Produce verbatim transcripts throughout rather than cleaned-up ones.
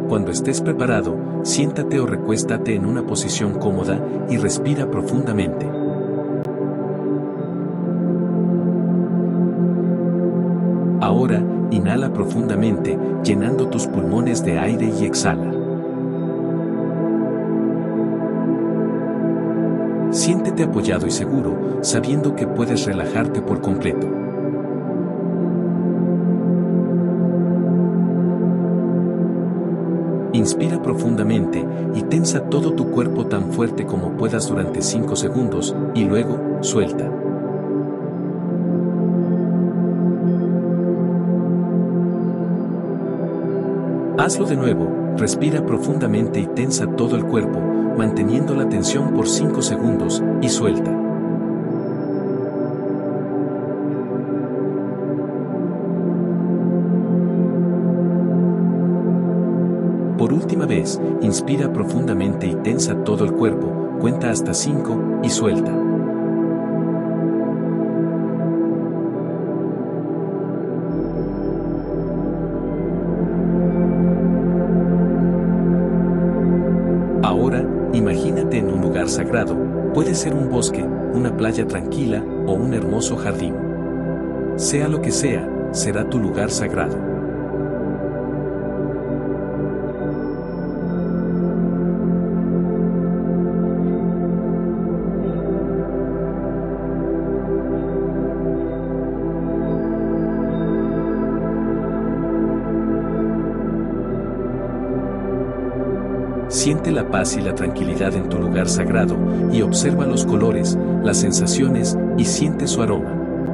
Cuando estés preparado, siéntate o recuéstate en una posición cómoda y respira profundamente. Ahora, inhala profundamente, llenando tus pulmones de aire y exhala. Siéntete apoyado y seguro, sabiendo que puedes relajarte por completo. Inspira profundamente y tensa todo tu cuerpo tan fuerte como puedas durante cinco segundos, y luego, suelta. Hazlo de nuevo, respira profundamente y tensa todo el cuerpo, manteniendo la tensión por cinco segundos, y suelta. Por última vez, inspira profundamente y tensa todo el cuerpo, cuenta hasta cinco, y suelta. Ahora, imagínate en un lugar sagrado, puede ser un bosque, una playa tranquila, o un hermoso jardín. Sea lo que sea, será tu lugar sagrado. Siente la paz y la tranquilidad en tu lugar sagrado, y observa los colores, las sensaciones, y siente su aroma.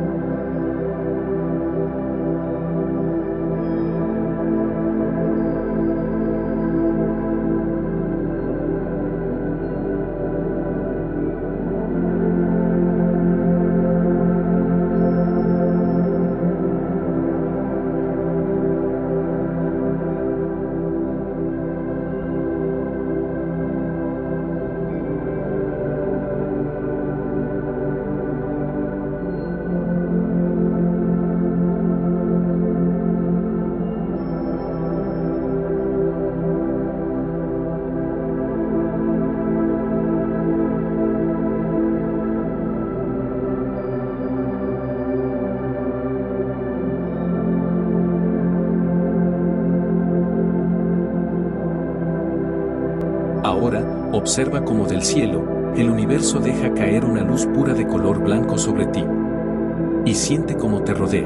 Ahora, observa cómo del cielo, el universo deja caer una luz pura de color blanco sobre ti. Y siente cómo te rodea.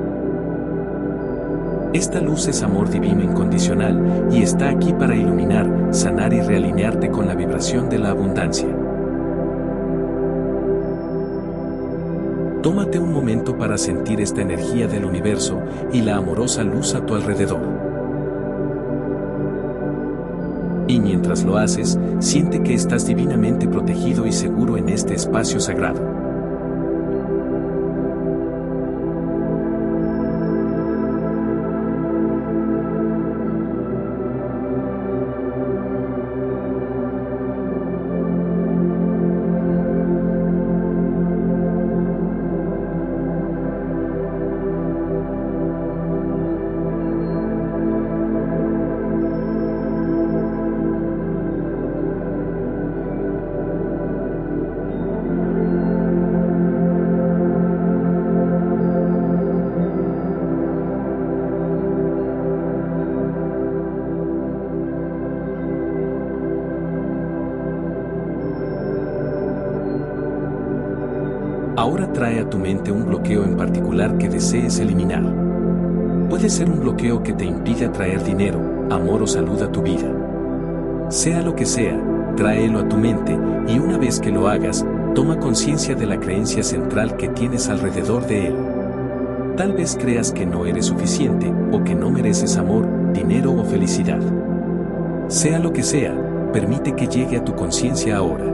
Esta luz es amor divino incondicional, y está aquí para iluminar, sanar y realinearte con la vibración de la abundancia. Tómate un momento para sentir esta energía del universo y la amorosa luz a tu alrededor. Y mientras lo haces, siente que estás divinamente protegido y seguro en este espacio sagrado. Ahora trae a tu mente un bloqueo en particular que desees eliminar. Puede ser un bloqueo que te impide atraer dinero, amor o salud a tu vida. Sea lo que sea, tráelo a tu mente, y una vez que lo hagas, toma conciencia de la creencia central que tienes alrededor de él. Tal vez creas que no eres suficiente, o que no mereces amor, dinero o felicidad. Sea lo que sea, permite que llegue a tu conciencia ahora.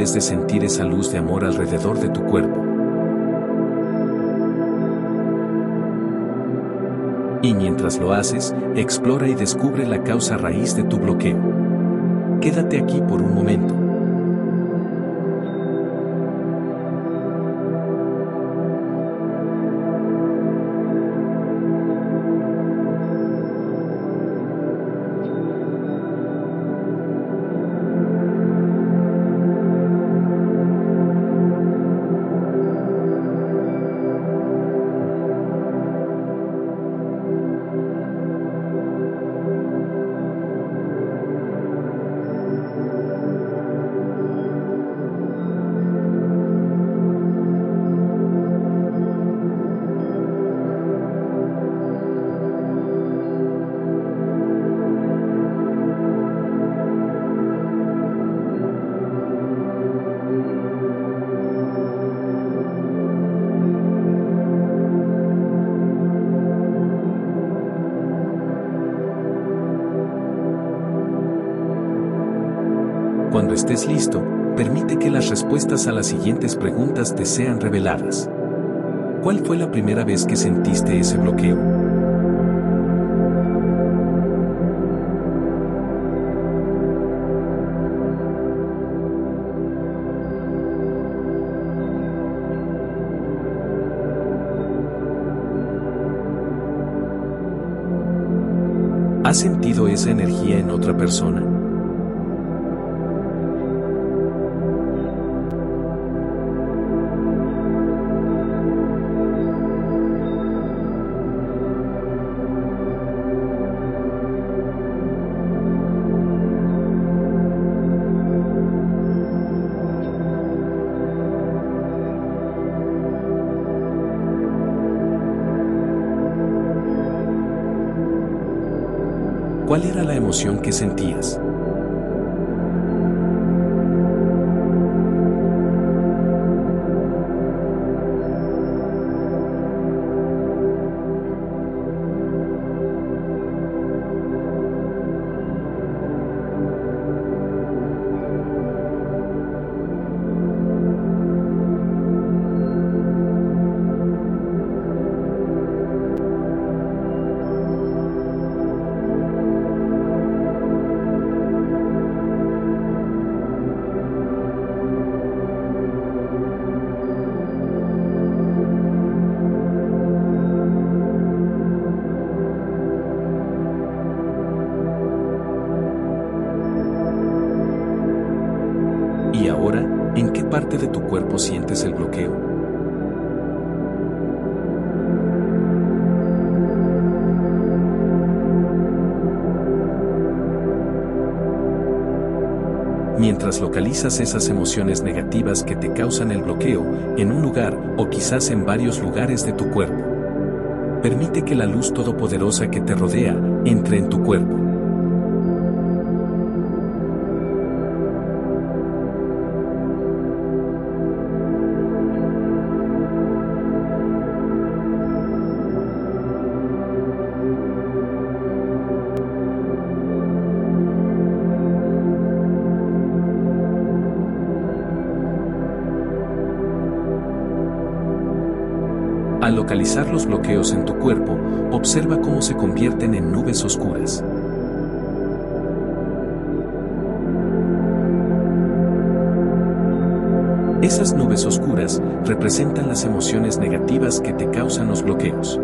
debes de sentir esa luz de amor alrededor de tu cuerpo. Y mientras lo haces, explora y descubre la causa raíz de tu bloqueo. Quédate aquí por un momento. Cuando estés listo, permite que las respuestas a las siguientes preguntas te sean reveladas. ¿Cuál fue la primera vez que sentiste ese bloqueo? ¿Has sentido esa energía en otra persona? ¿Cuál era la emoción que sentías? ¿Y ahora, en qué parte de tu cuerpo sientes el bloqueo? Mientras localizas esas emociones negativas que te causan el bloqueo, en un lugar o quizás en varios lugares de tu cuerpo, permite que la luz todopoderosa que te rodea entre en tu cuerpo. Al localizar los bloqueos en tu cuerpo, observa cómo se convierten en nubes oscuras. Esas nubes oscuras representan las emociones negativas que te causan los bloqueos.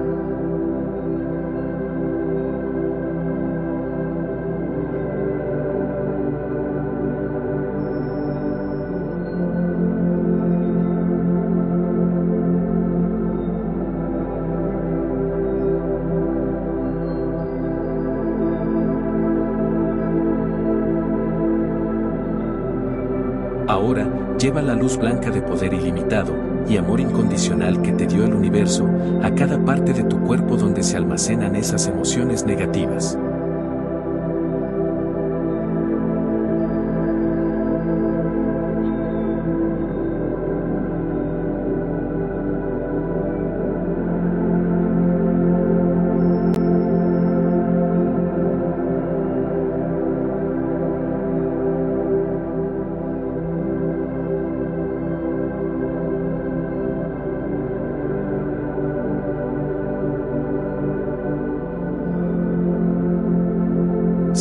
Ahora, lleva la luz blanca de poder ilimitado y amor incondicional que te dio el universo a cada parte de tu cuerpo donde se almacenan esas emociones negativas.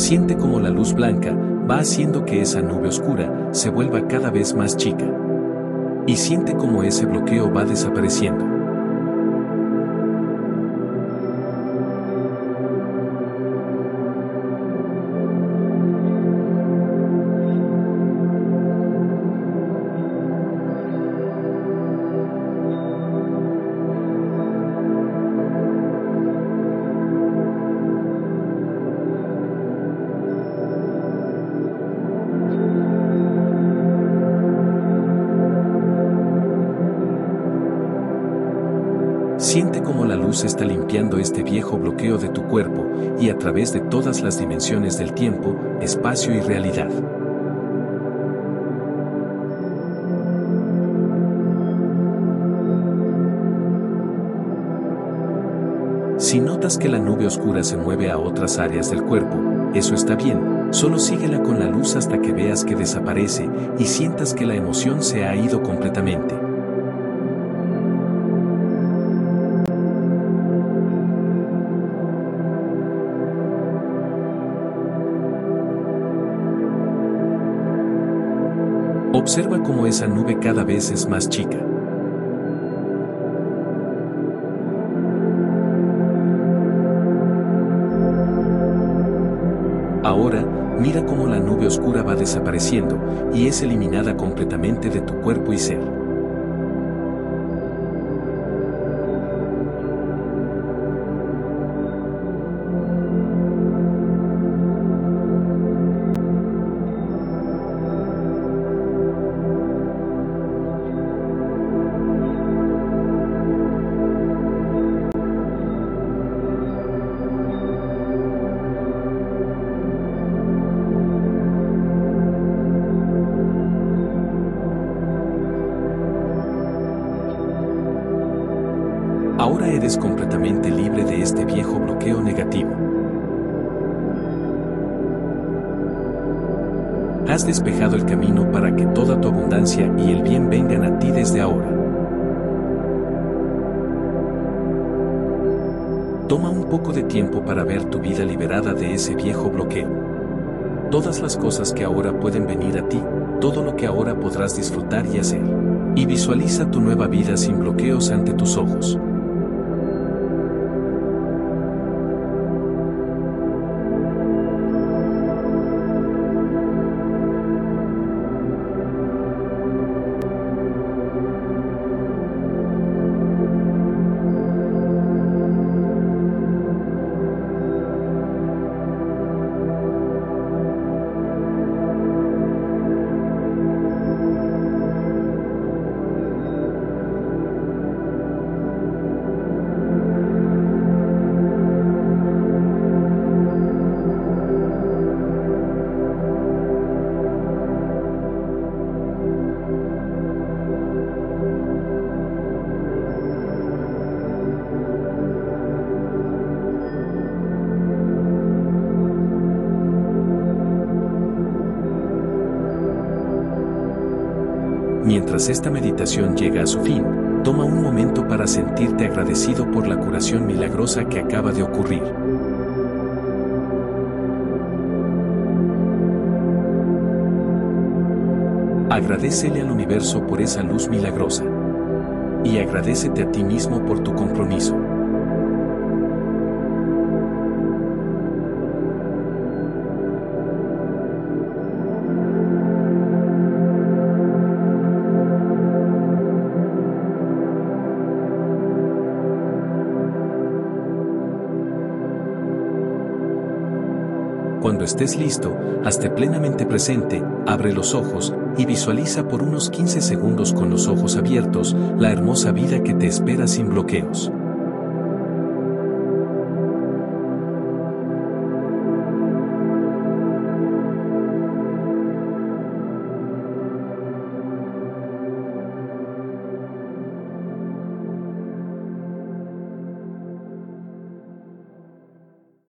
Siente cómo la luz blanca va haciendo que esa nube oscura se vuelva cada vez más chica. Y siente cómo ese bloqueo va desapareciendo. Siente cómo la luz está limpiando este viejo bloqueo de tu cuerpo y a través de todas las dimensiones del tiempo, espacio y realidad. Si notas que la nube oscura se mueve a otras áreas del cuerpo, eso está bien, solo síguela con la luz hasta que veas que desaparece y sientas que la emoción se ha ido completamente. Observa cómo esa nube cada vez es más chica. Ahora, mira cómo la nube oscura va desapareciendo y es eliminada completamente de tu cuerpo y ser. Ahora eres completamente libre de este viejo bloqueo negativo. Has despejado el camino para que toda tu abundancia y el bien vengan a ti desde ahora. Toma un poco de tiempo para ver tu vida liberada de ese viejo bloqueo. Todas las cosas que ahora pueden venir a ti, todo lo que ahora podrás disfrutar y hacer. Y visualiza tu nueva vida sin bloqueos ante tus ojos. Mientras esta meditación llega a su fin, toma un momento para sentirte agradecido por la curación milagrosa que acaba de ocurrir. Agradécele al universo por esa luz milagrosa. Y agradécete a ti mismo por tu compromiso. Cuando estés listo, hazte plenamente presente, abre los ojos y visualiza por unos quince segundos con los ojos abiertos la hermosa vida que te espera sin bloqueos.